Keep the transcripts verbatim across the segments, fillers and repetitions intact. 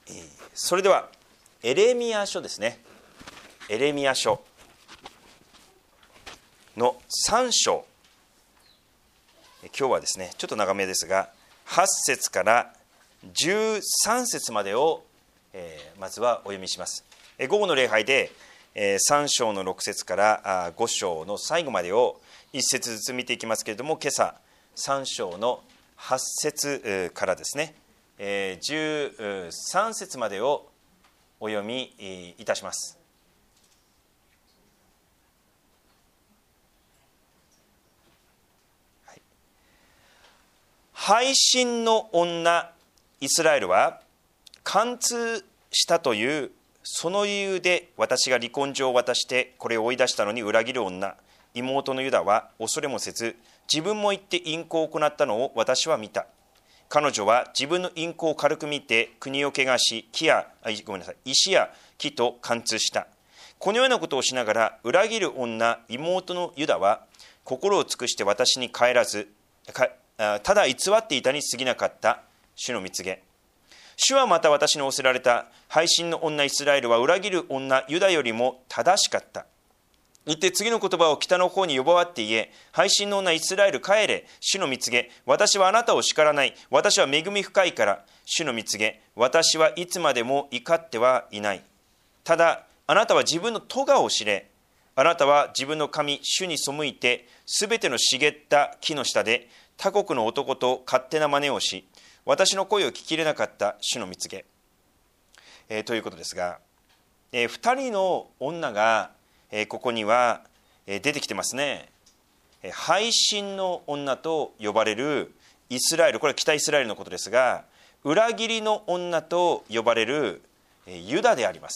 それではエレミヤ書ですね。エレミヤ書のさん章、今日はですねちょっと長めですがはち節からじゅうさん節までを、えー、まずはお読みします。えー、午後の礼拝で、えー、さん章のろく節からご章の最後までをいち節ずつ見ていきますけれども、今朝さん章のはち節からですね、えー、じゅうさん節までをお読みいたします。背信の女イスラエルは貫通したというその理由で私が離婚状を渡してこれを追い出したのに裏切る女妹のユダは恐れもせず自分も行って淫行を行ったのを私は見た。彼女は自分の淫行を軽く見て国を汚し木やあごめんなさい石や木と貫通した。このようなことをしながら裏切る女妹のユダは心を尽くして私に帰らずかただ偽っていたに過ぎなかった主の蜜げ。主はまた私に仰せられた。背信の女イスラエルは裏切る女ユダよりも正しかった。言って次の言葉を北の方に呼ばわって言え。背信の女イスラエル帰れ。主の蜜げ。私はあなたを叱らない。私は恵み深いから。主の蜜げ。私はいつまでも怒ってはいない。ただあなたは自分の咎を知れ。あなたは自分の神主に背いてすべての茂った木の下で他国の男と勝手な真似をし私の声を聞き入れなかった主の蜜げ、えー、ということですが、えー、ふたりの女が、えー、ここには、えー、出てきてますね。えー、背信の女と呼ばれるイスラエル、これは北イスラエルのことですが、裏切りの女と呼ばれる、えー、ユダであります。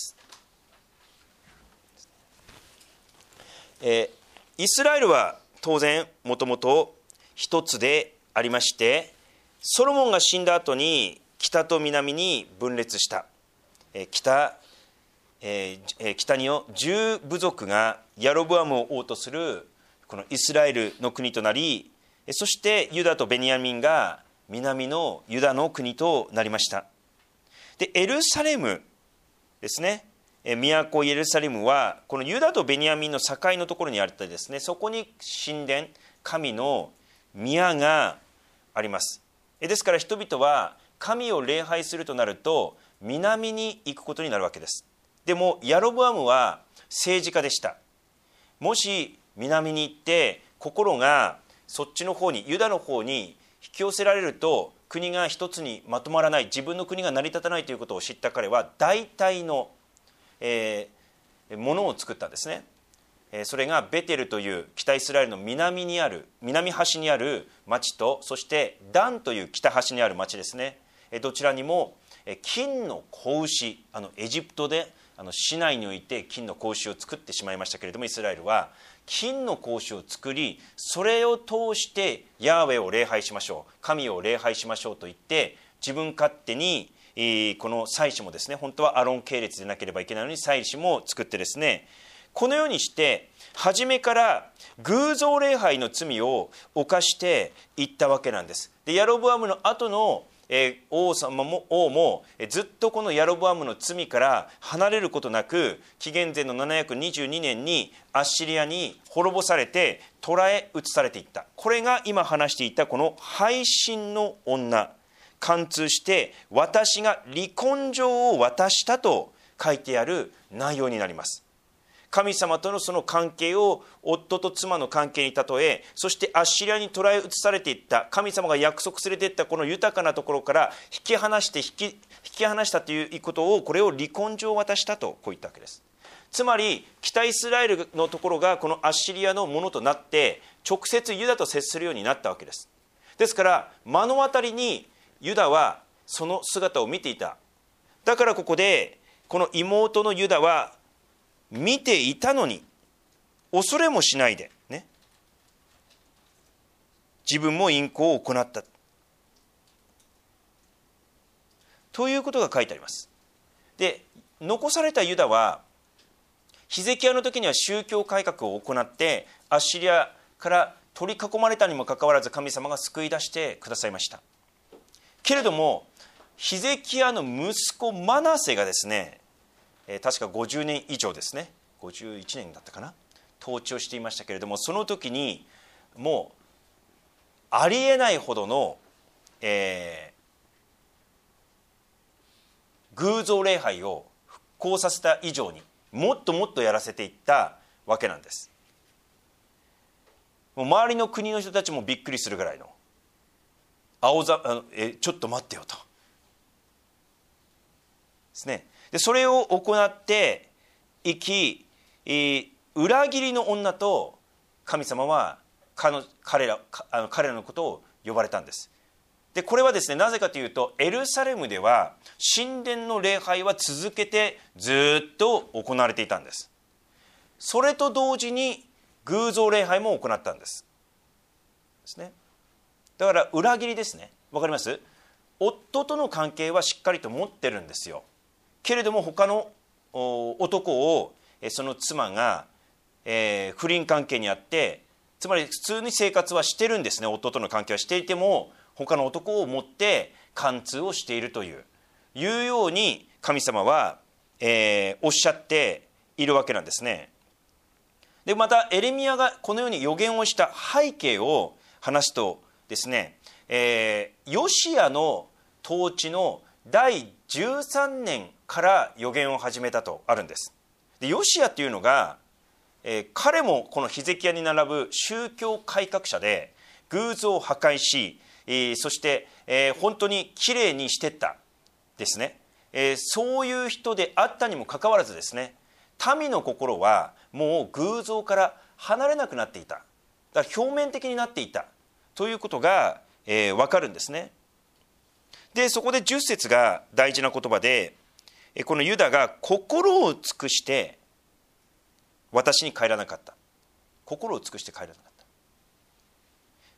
えー、イスラエルは当然もともと一つでありまして、ソロモンが死んだ後に北と南に分裂した。えー、北、えー、北にの十部族がヤロブアムを王とするこのイスラエルの国となり、そしてユダとベニヤミンが南のユダの国となりました。でエルサレムですね、都エルサレムはこのユダとベニヤミンの境のところにあってですね、そこに神殿神の宮があります。ですから人々は神を礼拝するとなると南に行くことになるわけです。でもヤロブアムは政治家でした。もし南に行って心がそっちの方にユダの方に引き寄せられると国が一つにまとまらない、自分の国が成り立たないということを知った彼は大体のえー、ものを作ったんですね。えー、それがベテルという北イスラエルの南にある南端にある町と、そしてダンという北端にある町ですね。えー、どちらにも、えー、金の子牛、あのエジプトであの市内において金の子牛を作ってしまいましたけれども、イスラエルは金の子牛を作り、それを通してヤーウェを礼拝しましょう、神を礼拝しましょうと言って自分勝手にこの祭司もですね、本当はアロン系列でなければいけないのに祭司も作ってですね、このようにして初めから偶像礼拝の罪を犯していったわけなんです。でヤロブアムの後の王様も王もずっとこのヤロブアムの罪から離れることなく、紀元前のななひゃくにじゅうにねんにアッシリアに滅ぼされて捕らえ移されていった。これが今話していたこの背信の女、貫通して私が離婚状を渡したと書いてある内容になります。神様とのその関係を夫と妻の関係に例え、そしてアッシリアに捕らえ移されていった神様が約束されていったこの豊かなところから引き離して引き、引き離したということを、これを離婚状を渡したとこう言ったわけです。つまり北イスラエルのところがこのアッシリアのものとなって直接ユダと接するようになったわけです。ですから目の当たりにユダはその姿を見ていた。だからここでこの妹のユダは見ていたのに恐れもしないでね、自分も淫行を行ったということが書いてあります。で残されたユダはヒゼキヤの時には宗教改革を行ってアッシリアから取り囲まれたにもかかわらず神様が救い出してくださいました。けれどもヒゼキヤの息子マナセがですね、えー、確かごじゅうねん以上ですね、ごじゅういちねんだったかな、統治をしていましたけれども、その時にもうありえないほどの、えー、偶像礼拝を復興させた以上にもっともっとやらせていったわけなんです。もう周りの国の人たちもびっくりするぐらいの青ざあのえちょっと待ってよとですね。でそれを行っていき、えー、裏切りの女と神様は彼ら、あの彼らのことを呼ばれたんです。でこれはですね、なぜかというと、エルサレムでは神殿の礼拝は続けてずっと行われていたんです。それと同時に偶像礼拝も行ったんですですね。だから裏切りですね。わかります？夫との関係はしっかりと持ってるんですよ。けれども他の男をその妻が、えー、不倫関係にあって、つまり普通に生活はしてるんですね。夫との関係はしていても他の男を持って貫通をしているといういうように神様は、えー、おっしゃっているわけなんですね。でまたエレミヤがこのように予言をした背景を話すとですね、えー、ヨシアの統治のだいじゅうさんねんから予言を始めたとあるんです。でヨシアっていうのが、えー、彼もこのヒゼキヤに並ぶ宗教改革者で、偶像を破壊し、えー、そして、えー、本当にきれいにしていったですね、えー、そういう人であったにもかかわらずですね、民の心はもう偶像から離れなくなっていた。だから表面的になっていたということが、えー、分かるんですね。でそこでじゅっ節が大事な言葉で、このユダが心を尽くして私に帰らなかった。心を尽くして帰らなかった。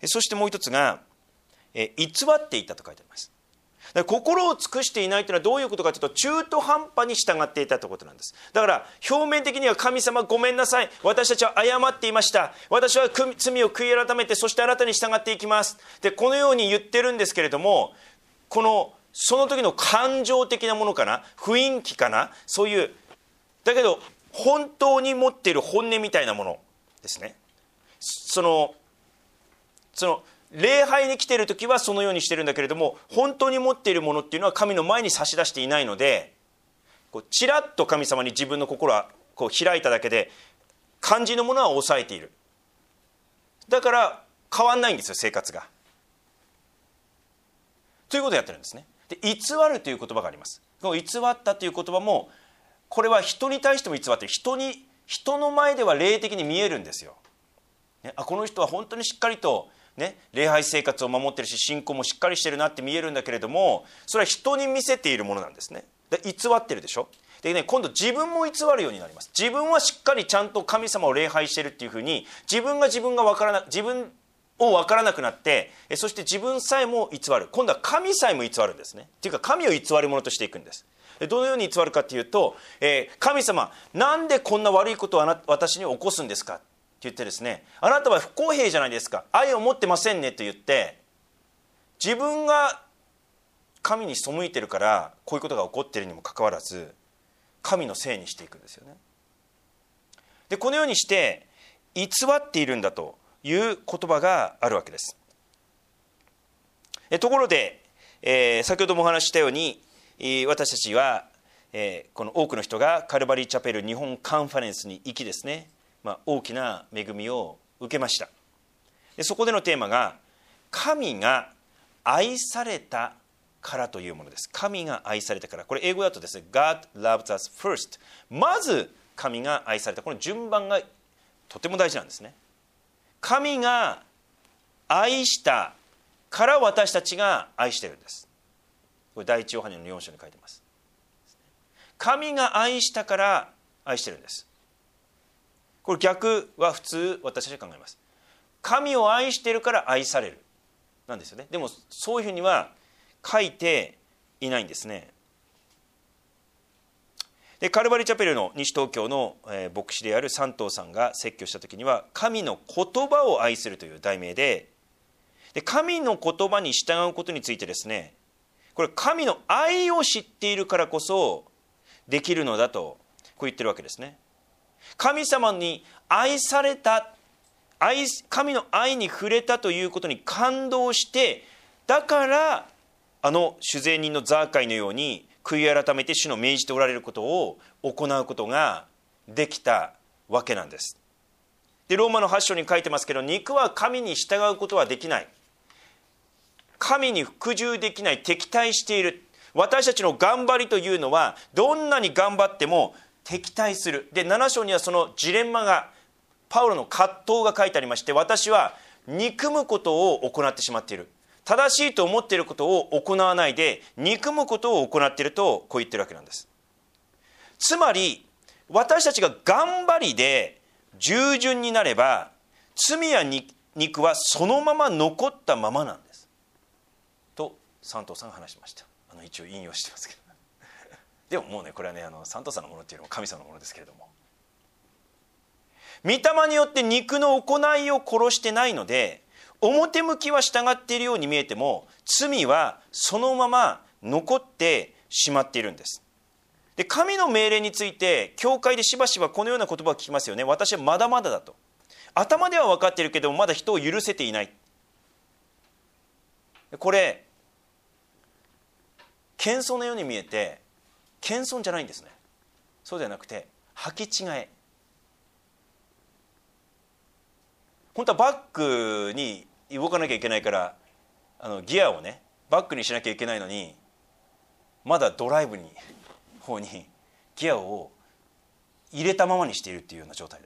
そしてもう一つが偽っていたと書いてあります。だから心を尽くしていないというのはどういうことかというと、中途半端に従っていたということなんです。だから表面的には神様ごめんなさい、私たちは謝っていました、私は罪を悔い改めて、そしてあなたに従っていきますでこのように言ってるんですけれども、このその時の感情的なものかな、雰囲気かな、そういうだけど本当に持っている本音みたいなものですね。そのその礼拝に来ている時はそのようにしてるんだけれども、本当に持っているものっていうのは神の前に差し出していないので、こうちらっと神様に自分の心はこう開いただけで肝心のものは抑えている。だから変わんないんですよ、生活が。ということをやってるんですね。で偽るという言葉があります。この偽ったという言葉も、これは人に対しても偽っている。人に人の前では霊的に見えるんですよ、ね、あこの人は本当にしっかりとね、礼拝生活を守ってるし信仰もしっかりしてるなって見えるんだけれども、それは人に見せているものなんですね。で偽ってるでしょ。で、ね、今度自分も偽るようになります。自分はしっかりちゃんと神様を礼拝してるっていうふうに、自分が自分が分からな自分を分からなくなって、そして自分さえも偽る。今度は神さえも偽るんですね。っていうか神を偽るものとしていくんです。どのように偽るかっていうと、えー、神様なんでこんな悪いことをあな私に起こすんですかって言ってですね、あなたは不公平じゃないですか、愛を持ってませんねと言って、自分が神に背いてるからこういうことが起こっているにもかかわらず神のせいにしていくんですよね。でこのようにして偽っているんだという言葉があるわけです。えところで、えー、先ほどもお話ししたように、私たちは、えー、この多くの人がカルバリーチャペル日本カンファレンスに行きですね、まあ、大きな恵みを受けました。でそこでのテーマが神が愛されたからというものです。神が愛されたから、これ英語だとですね God loves us first、 まず神が愛された、この順番がとても大事なんですね。神が愛したから私たちが愛してるんです。これ第一ヨハネのよん章に書いてます。神が愛したから愛してるんです。これ逆は普通私たちは考えます。神を愛しているから愛されるなんですよね。でもそういうふうには書いていないんですね。でカルバリーチャペルの西東京の、えー、牧師である山東さんが説教した時には、神の言葉を愛するという題名で、で神の言葉に従うことについてですね、 これ神の愛を知っているからこそできるのだとこう言ってるわけですね。神様に愛された、愛神の愛に触れたということに感動して、だからあの主税人のザーカイのように悔い改めて主の命じておられることを行うことができたわけなんです。でローマのはち章に書いてますけど、肉は神に従うことはできない、神に服従できない、敵対している。私たちの頑張りというのはどんなに頑張っても敵対する。でなな章にはそのジレンマが、パウロの葛藤が書いてありまして、私は憎むことを行ってしまっている、正しいと思っていることを行わないで憎むことを行っているとこう言ってるわけなんです。つまり私たちが頑張りで従順になれば、罪や肉はそのまま残ったままなんですと三藤さんが話しました。あの一応引用してますけどでももうね、これはね、あの三藤さんのものっていうのも神様のものですけれども、御霊によって肉の行いを殺してないので、表向きは従っているように見えても罪はそのまま残ってしまっているんです。で神の命令について教会でしばしばこのような言葉を聞きますよね。私はまだまだだと、頭では分かっているけどもまだ人を許せていない。これ謙遜のように見えて謙遜じゃないんですね。そうじゃなくて履き違え。本当はバックに動かなきゃいけないから、あのギアをねバックにしなきゃいけないのに、まだドライブに方にギアを入れたままにしているっていうような状態です。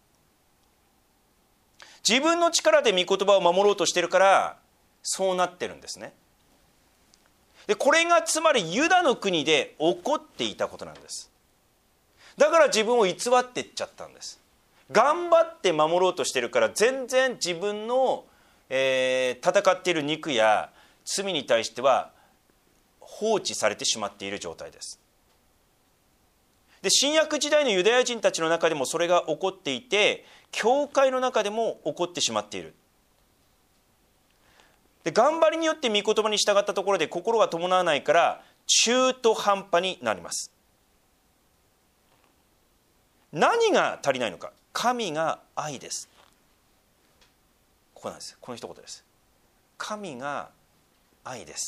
自分の力で御言葉を守ろうとしているからそうなってるんですね。でこれがつまりユダの国で起こっていたことなんです。だから自分を偽っていっちゃったんです。頑張って守ろうとしてるから全然自分の、えー、戦っている肉や罪に対しては放置されてしまっている状態です。で新約時代のユダヤ人たちの中でもそれが起こっていて、教会の中でも起こってしまっている。で頑張りによって御言葉に従ったところで心が伴わないから中途半端になります。何が足りないのか。神が愛です。ここなんです。この一言です。神が愛です。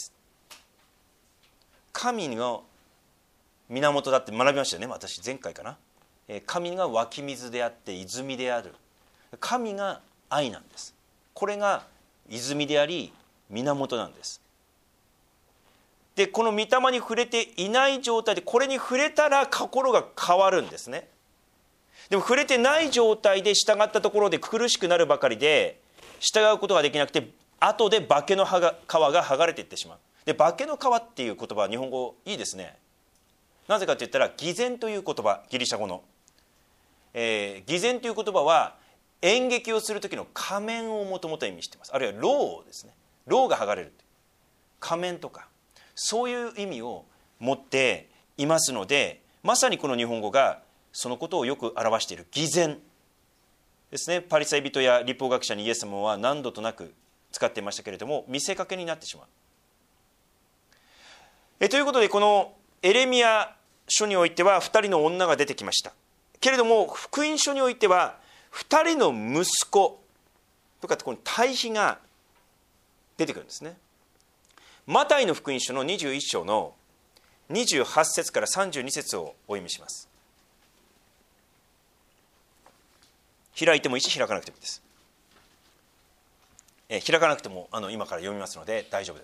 神の源だって学びましたよね、私前回かな。神が湧き水であって泉である。神が愛なんです。これが泉であり源なんです。でこの御霊に触れていない状態で、これに触れたら心が変わるんですね。でも触れてない状態で従ったところで苦しくなるばかりで、従うことができなくて後で化けの皮が剥がれていってしまう。で化けの皮っていう言葉は日本語いいですね。なぜかといったら偽善という言葉、ギリシャ語の、えー、偽善という言葉は演劇をする時の仮面をもともと意味しています。あるいは牢ですね。牢が剥がれる仮面とかそういう意味を持っていますので、まさにこの日本語がそのことをよく表している偽善ですね。パリサイ人や律法学者にイエス様は何度となく使っていましたけれども、見せかけになってしまう。えということでこのエレミヤ書においてはふたりの女が出てきましたけれども、福音書においてはふたりの息子とかこの対比が出てくるんですね。マタイの福音書のにじゅういっ章のにじゅうはち節からさんじゅうに節をお読みします。開いてもいいし開かなくてもいいです。え開かなくてもあの今から読みますので大丈夫です。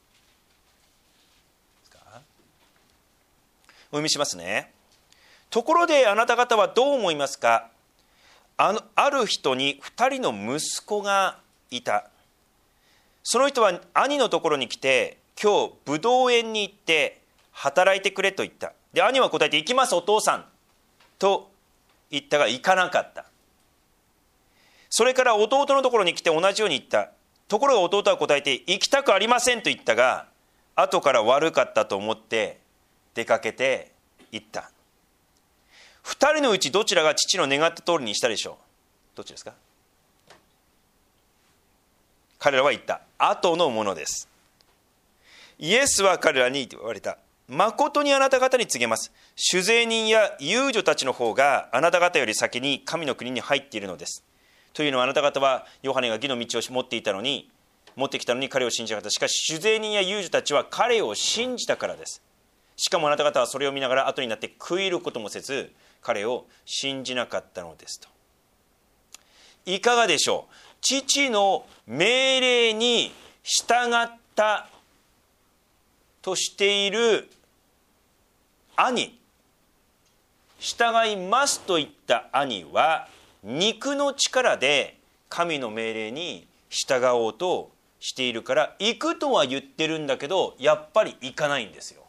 お読みしますね。ところであなた方はどう思いますか。あの、ある人にふたりの息子がいた。その人は兄のところに来て、今日ブドウ園に行って働いてくれと言った。で兄は答えて、行きますお父さんと言ったが行かなかった。それから弟のところに来て同じように言った。ところが弟は答えて、行きたくありませんと言ったが、後から悪かったと思って出かけて行った。二人のうちどちらが父の願った通りにしたでしょう。どっちですか。彼らは言った。後のものです。 イエスは彼らに言われた。誠にあなた方に告げます。酒税人や遊女たちの方があなた方より先に神の国に入っているのです。というのは、あなた方はヨハネが義の道を持っていたのに持ってきたのに彼を信じなかった。しかし酒税人や遊女たちは彼を信じたからです。しかもあなた方はそれを見ながら後になって悔いることもせず彼を信じなかったのですと。いかがでしょう。父の命令に従ったとしている兄、従いますと言った兄は肉の力で神の命令に従おうとしているから、行くとは言ってるんだけどやっぱり行かないんですよ。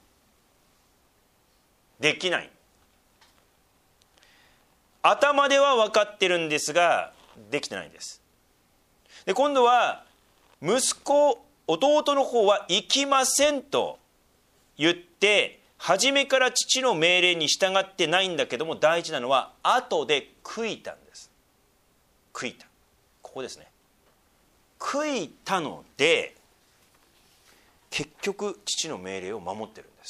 できない。頭では分かってるんですができてないんです。で今度は息子弟の方は行きませんと言って初めから父の命令に従ってないんだけども、大事なのは後で悔いたんです。悔いた、ここですね。悔いたので結局父の命令を守ってるんです。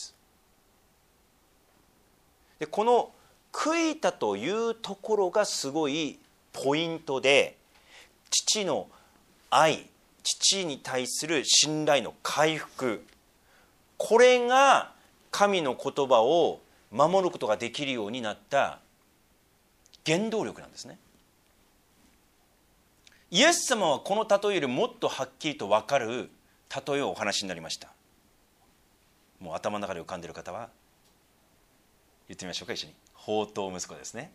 でこの悔いたというところがすごいポイントで、父の愛、父に対する信頼の回復、これが神の言葉を守ることができるようになった原動力なんですね。イエス様はこの例えよりもっとはっきりと分かる例えをお話になりました。もう頭の中で浮かんでいる方は言ってみましょうか、一緒に。放蕩息子ですね。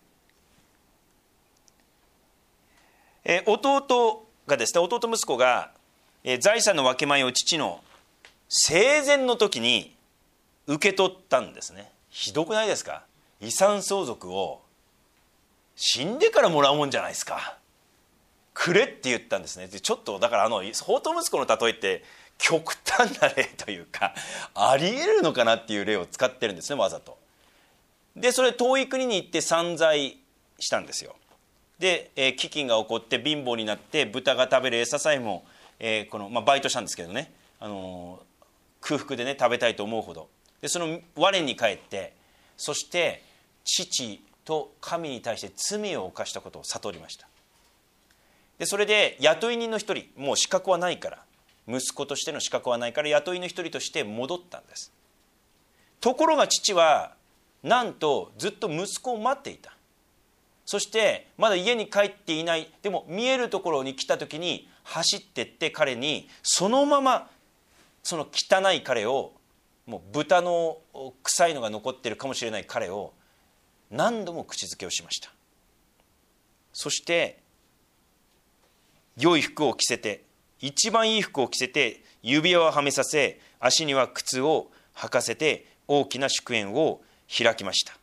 え弟がですね、弟息子が、え財産の分け前を父の生前の時に受け取ったんですね。ひどくないですか。遺産相続を死んでからもらうもんじゃないですか。くれって言ったんですね。ちょっとだからあの放蕩息子の例えって極端な例というか、ありえるのかなっていう例を使ってるんですね、わざと。でそれ遠い国に行って散財したんですよ。で、えー、飢饉が起こって貧乏になって豚が食べる餌さえも、えーこのまあ、バイトしたんですけどね、あのー、空腹でね食べたいと思うほどで、その我に返って、そして父と神に対して罪を犯したことを悟りました。でそれで雇い人の一人、もう資格はないから、息子としての資格はないから雇いの一人として戻ったんです。ところが父はなんとずっと息子を待っていた。そしてまだ家に帰っていない、でも見えるところに来た時に走ってって彼にそのままその汚い彼を、もう豚の臭いのが残っているかもしれない彼を何度も口づけをしました。そして良い服を着せて、一番いい服を着せて指輪をはめさせ、足には靴を履かせて大きな祝宴を開きました。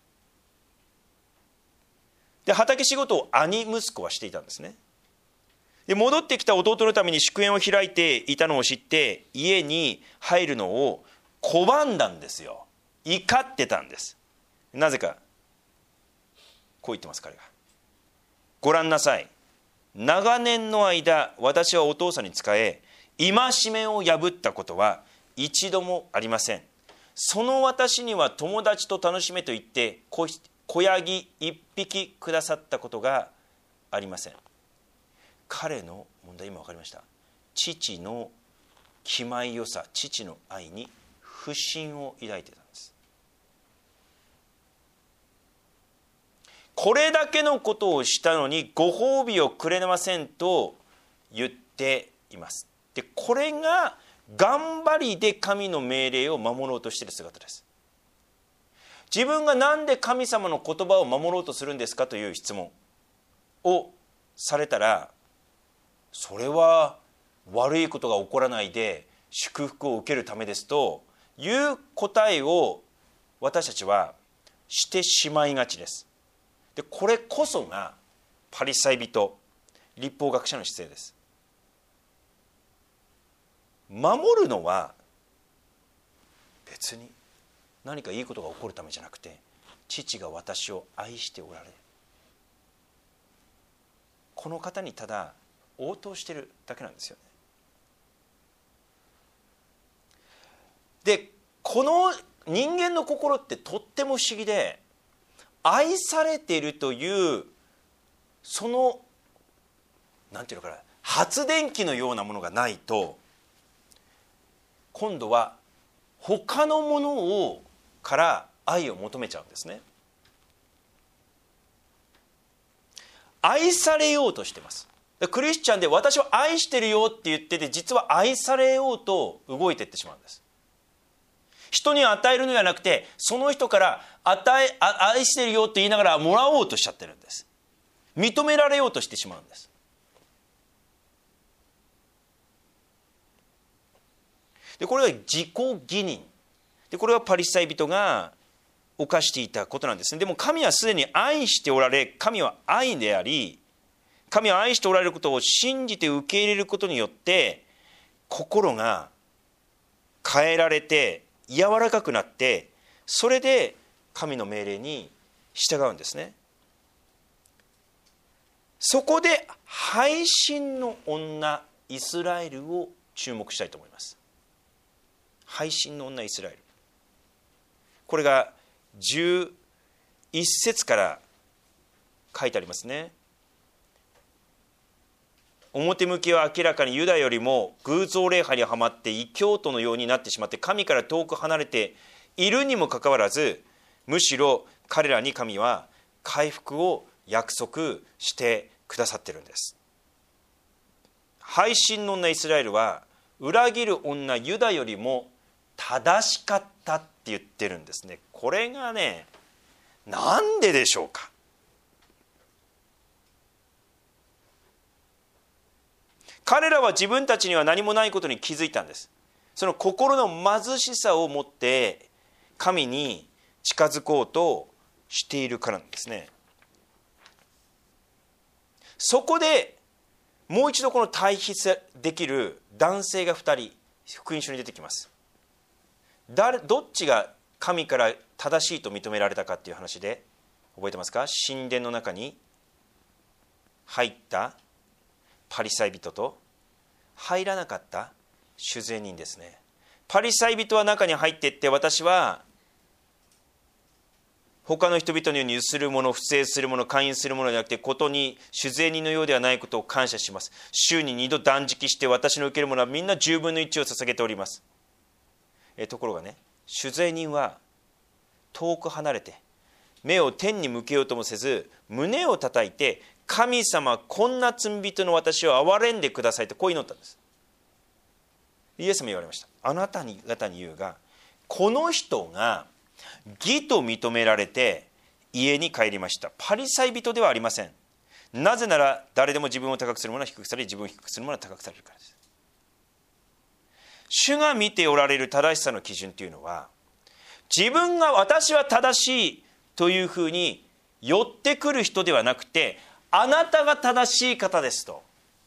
で畑仕事を兄息子はしていたんですね。で戻ってきた弟のために祝宴を開いていたのを知って家に入るのを拒んだんですよ。怒ってたんです。なぜかこう言ってます、彼が。ご覧なさい、長年の間私はお父さんに仕え戒めを破ったことは一度もありません。その私には友達と楽しめと言って子子ヤギ一匹くださったことがありません。彼の問題、今分かりました。父の気前よさ、父の愛に不信を抱いてたんです。これだけのことをしたのにご褒美をくれませんと言っています。でこれが頑張りで神の命令を守ろうとしている姿です。自分が何で神様の言葉を守ろうとするんですかという質問をされたら、それは悪いことが起こらないで祝福を受けるためですという答えを私たちはしてしまいがちです。でこれこそがパリサイ人、律法学者の姿勢です。守るのは別に何かいいことが起こるためじゃなくて、父が私を愛しておられる、この方にただ応答しているだけなんですよね。 でこの人間の心ってとっても不思議で、愛されているというそのなんていうのかな、発電機のようなものがないと、今度は他のものをから愛を求めちゃうんですね。愛されようとしてます。クリスチャンで私を愛してるよって言ってて、実は愛されようと動いていってしまうんです。人に与えるのではなくて、その人から与え愛してるよって言いながらもらおうとしちゃってるんです。認められようとしてしまうんです。でこれは自己義認で、これはパリサイ人が犯していたことなんですね。でも神はすでに愛しておられ、神は愛であり、神は愛しておられることを信じて受け入れることによって心が変えられて柔らかくなって、それで神の命令に従うんですね。そこで背信の女イスラエルを注目したいと思います。背信の女イスラエル、これがじゅういっ節から書いてありますね。表向きは明らかにユダよりも偶像礼拝にはまって異教徒のようになってしまって、神から遠く離れているにもかかわらず、むしろ彼らに神は回復を約束してくださっているんです。背信の女イスラエルは裏切る女ユダよりも正しかったって言ってるんですね。これがね、なんででしょうか。彼らは自分たちには何もないことに気づいたんです。その心の貧しさを持って神に近づこうとしているからなんですね。そこでもう一度この対比できる男性がふたり福音書に出てきます。誰どっちが神から正しいと認められたかっていう話で覚えてますか。神殿の中に入ったパリサイ人と入らなかった主税人ですね。パリサイ人は中に入っていって、私は他の人々のようにゆするもの、不正するもの、勧誘するものではなくて、ことに主税人のようではないことを感謝します。週ににど断食して、私の受けるものはみんなじゅうぶんのいちを捧げております。えところがね、主税人は遠く離れて目を天に向けようともせず、胸を叩いて、神様、こんな罪人の私を憐れんでくださいとこう祈ったんです。イエスも言われました。あなた方に言うが、この人が義と認められて家に帰りました。パリサイ人ではありません。なぜなら誰でも自分を高くする者は低くされ、自分を低くする者は高くされるからです。主が見ておられる正しさの基準というのは、自分が私は正しいというふうに寄ってくる人ではなくて、あなたが正しい方ですと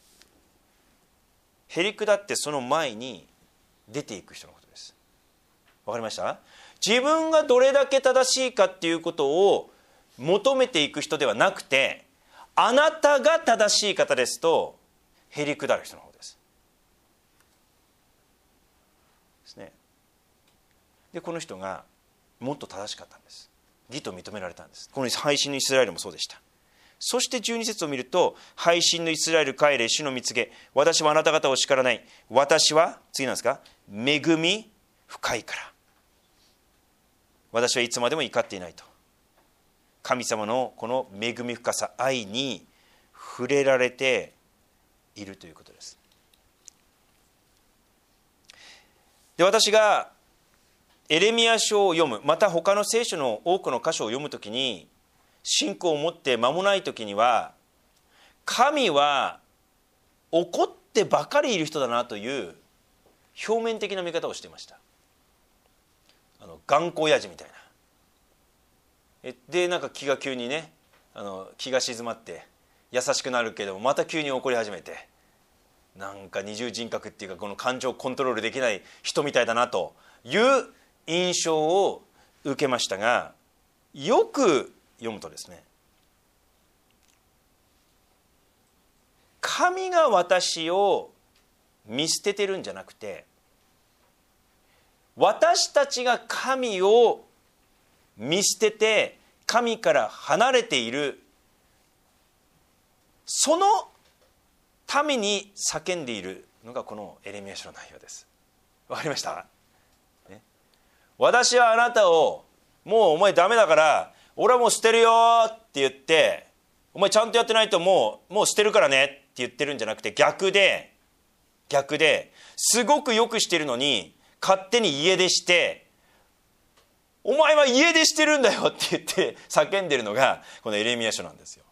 へりくだってその前に出ていく人のことです。わかりました？自分がどれだけ正しいかっていうことを求めていく人ではなくて、あなたが正しい方ですとへりくだる人の方です。ですね。でこの人がもっと正しかったんです。義と認められたんです。この背信のイスラエルもそうでした。そしてじゅうに節を見ると、背信のイスラエル帰れ、主の御告げ、私はあなた方を叱らない。私は次なんですか、恵み深いから。私はいつまでも怒っていないと。神様のこの恵み深さ、愛に触れられているということです。で私がエレミヤ書を読む、また他の聖書の多くの箇所を読むときに、信仰を持って間もないときには、神は怒ってばかりいる人だなという表面的な見方をしていました。あの頑固親父みたいな。でなんか気が急にね、あの気が静まって優しくなるけどまた急に怒り始めて、なんか二重人格っていうか、この感情をコントロールできない人みたいだなという印象を受けましたが、よく読むとですね、神が私を見捨ててるんじゃなくて、 私たちが神を見捨てて神から離れている、そのために叫んでいるのがこのエレミヤ書の内容です。わかりました、ね、私はあなたをもうお前ダメだから俺はもう捨てるよって言って、お前ちゃんとやってないともうもう捨てるからねって言ってるんじゃなくて、逆で逆ですごくよくしてるのに勝手に家出して、お前は家出してるんだよって言って叫んでるのがこのエレミヤ書なんですよ。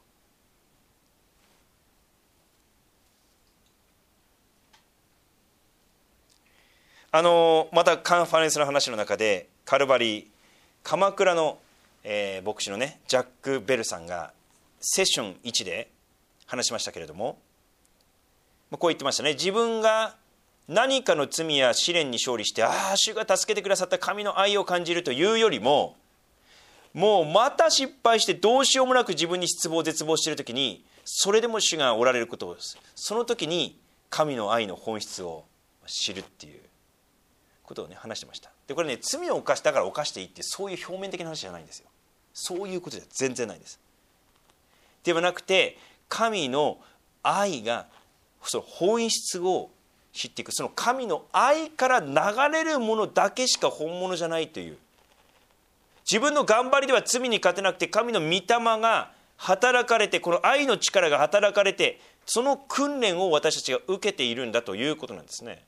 あのまたカンファレンスの話の中でカルバリー鎌倉の、えー、牧師のねジャック・ベルさんがセッションいちで話しましたけれども、こう言ってましたね。自分が何かの罪や試練に勝利して、ああ主が助けてくださった神の愛を感じるというよりも、もうまた失敗してどうしようもなく自分に失望絶望している時に、それでも主がおられることを、その時に神の愛の本質を知るっていうことをね話してました。でこれね、罪を犯したから犯していいってそういう表面的な話じゃないんですよ。そういうことじゃ全然ないです。ではなくて、神の愛がその本質を知っていく、その神の愛から流れるものだけしか本物じゃないという、自分の頑張りでは罪に勝てなくて、神の御霊が働かれて、この愛の力が働かれて、その訓練を私たちが受けているんだということなんですね。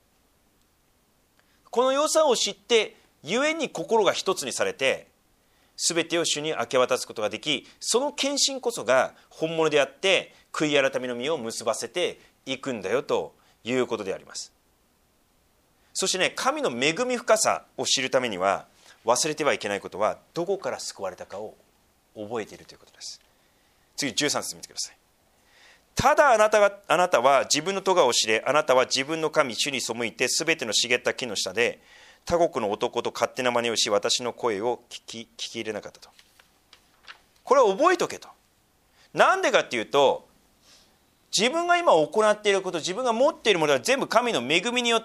この良さを知ってゆえに心が一つにされて、全てを主に明け渡すことができ、その献身こそが本物であって、悔い改めの実を結ばせていくんだよということであります。そしてね、神の恵み深さを知るためには忘れてはいけないことは、どこから救われたかを覚えているということです。次じゅうさん節見てください。ただあなたがあなたは自分の咎を知れ、あなたは自分の神主に背いて、すべての茂った木の下で他国の男と勝手な真似をし、私の声を聞き、聞き入れなかったと。これを覚えとけと。なんでかっていうと、自分が今行っていること、自分が持っているものは全部神の恵みによって、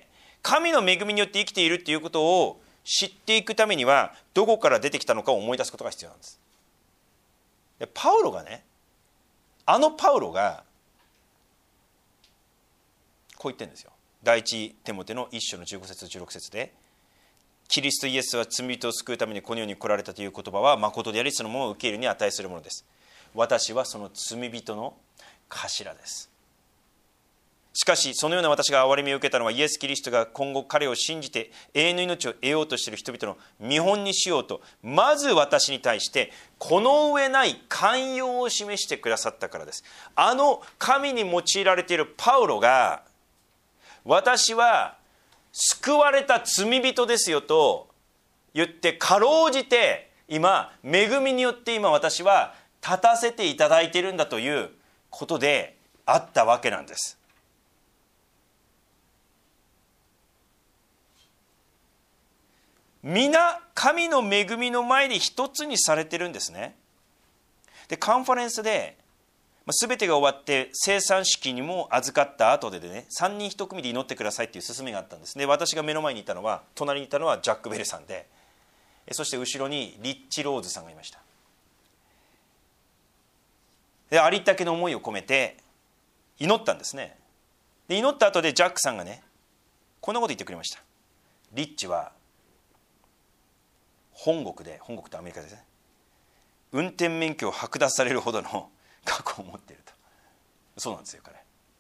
神の恵みによって生きているっていうことを知っていくためには、どこから出てきたのかを思い出すことが必要なんです。でパウロがね、あのパウロがこう言ってるんですよ。第一テモテの一章のじゅうご節じゅうろく節で、キリストイエスは罪人を救うためにこの世に来られたという言葉は誠であり、そのものを受け入れに値するものです。私はその罪人の頭です。しかしそのような私が憐れみを受けたのは、イエス・キリストが今後彼を信じて永遠の命を得ようとしている人々の見本にしようと、まず私に対してこの上ない寛容を示してくださったからです。あの神に用いられているパウロが、私は救われた罪人ですよと言って、かろうじて今恵みによって今私は立たせていただいているんだということであったわけなんです。皆神の恵みの前で一つにされてるんですね。でカンファレンスで全てが終わって生産式にも預かった後でね、さんにんいち組で祈ってくださいっていう勧めがあったんです。で私が目の前にいたのは、隣にいたのはジャック・ベルさんで、そして後ろにリッチ・ローズさんがいました。でありったけの思いを込めて祈ったんですね。で祈った後でジャックさんがね、こんなこと言ってくれました。リッチは本国で、本国ってアメリカですね、運転免許を剥奪されるほどの過去を持っていると。そうなんですよ、彼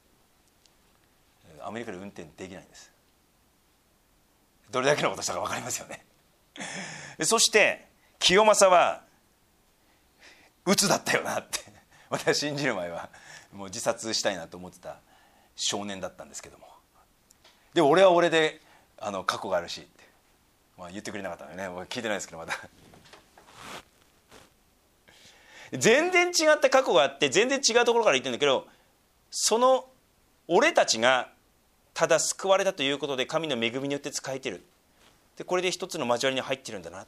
アメリカで運転できないんです。どれだけのことしたか分かりますよね。そして清正は鬱だったよなって私は信じる前はもう自殺したいなと思ってた少年だったんですけども、でも俺は俺であの過去があるしって、まあ、言ってくれなかったのよね。僕聞いてないですけどまだ全然違った過去があって、全然違うところから言ってるんだけど、その俺たちがただ救われたということで神の恵みによって使えてる。でこれで一つの交わりに入ってるんだなって。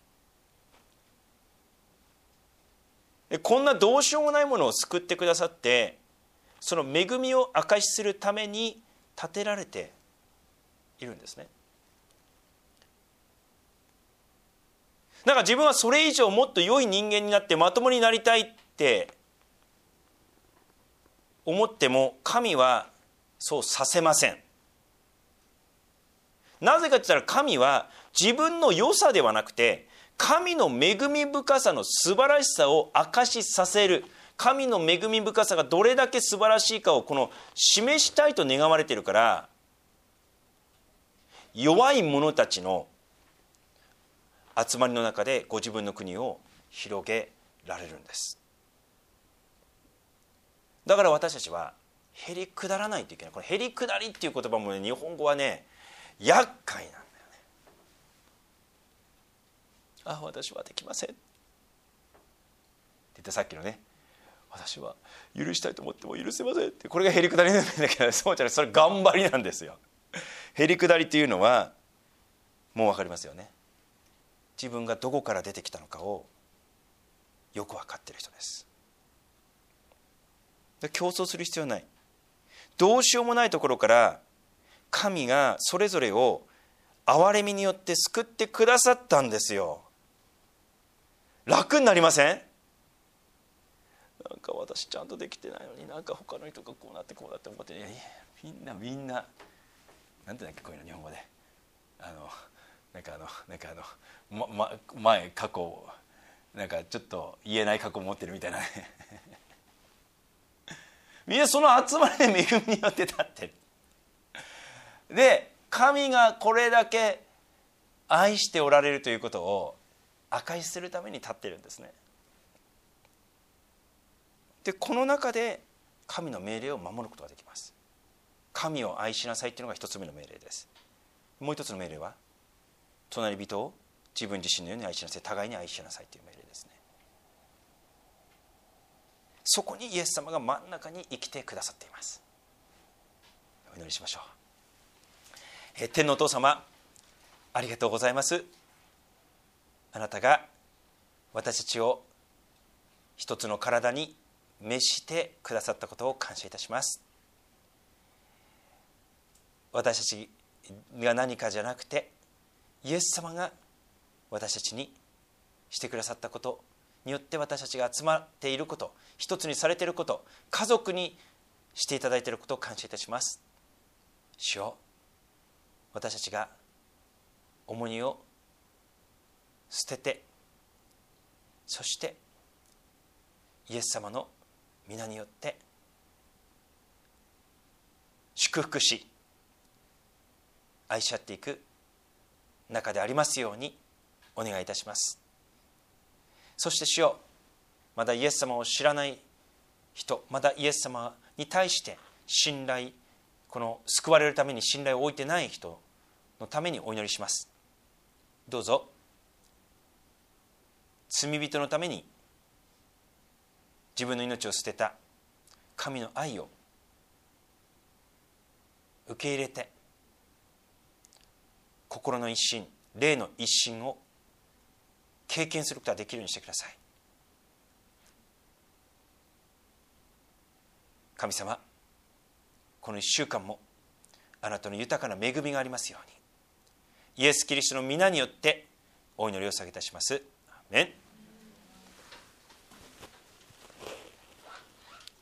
でこんなどうしようもないものを救ってくださって、その恵みを証しするために立てられているんですね。 なんか自分はそれ以上もっと良い人間になってまともになりたいって思っても、神はそうさせません。なぜかって言ったら、神は自分の良さではなくて、神の恵み深さの素晴らしさを証しさせる、神の恵み深さがどれだけ素晴らしいかをこの示したいと願われているから、弱い者たちの集まりの中でご自分の国を広げられるんです。だから私たちはへりくだらないといけない。これへりくだりっていう言葉もね、日本語はね厄介なんだよね。あ、私はできませんって言って、さっきのね、私は許したいと思っても許せませんって、これがへりくだりなんだけど、そうじゃない、それ頑張りなんですよ。へりくだりというのはもう分かりますよね。自分がどこから出てきたのかをよく分かっている人です。競争する必要はない。どうしようもないところから神がそれぞれを憐れみによって救ってくださったんですよ。楽になりません？なんか私ちゃんとできてないのに、なんか他の人がこうなってこうなって思って、いやいやみんなみんななんてだっけ、こういうの日本語で、あのなんかあのなんかあの、まま、前過去なんかちょっと言えない過去を持ってるみたいなねみんなその集まりで恵みによって立ってる。で、神がこれだけ愛しておられるということを証しするために立っているんですね。で、この中で神の命令を守ることができます。神を愛しなさいというのが一つ目の命令です。もう一つの命令は、隣人を自分自身のように愛しなさい、互いに愛しなさいという命令ですね。そこにイエス様が真ん中に生きてくださっています。お祈りしましょう。え天のお父様、ありがとうございます。あなたが私たちを一つの体に召してくださったことを感謝いたします。私たちが何かじゃなくて、イエス様が私たちにしてくださったことによって、私たちが集まっていること、一つにされていること、家族にしていただいていることを感謝いたします。主よ、私たちが重荷を捨てて、そしてイエス様の皆によって祝福し愛し合っていく中でありますようにお願いいたします。そして主よ、まだイエス様を知らない人、まだイエス様に対して信頼、この救われるために信頼を置いてない人のためにお祈りします。どうぞ罪人のために自分の命を捨てた神の愛を受け入れて、心の一心、霊の一心を経験することができるようにしてください。神様、この一週間もあなたの豊かな恵みがありますように、イエス・キリストの皆によってお祈りを下げいたします。アーメン。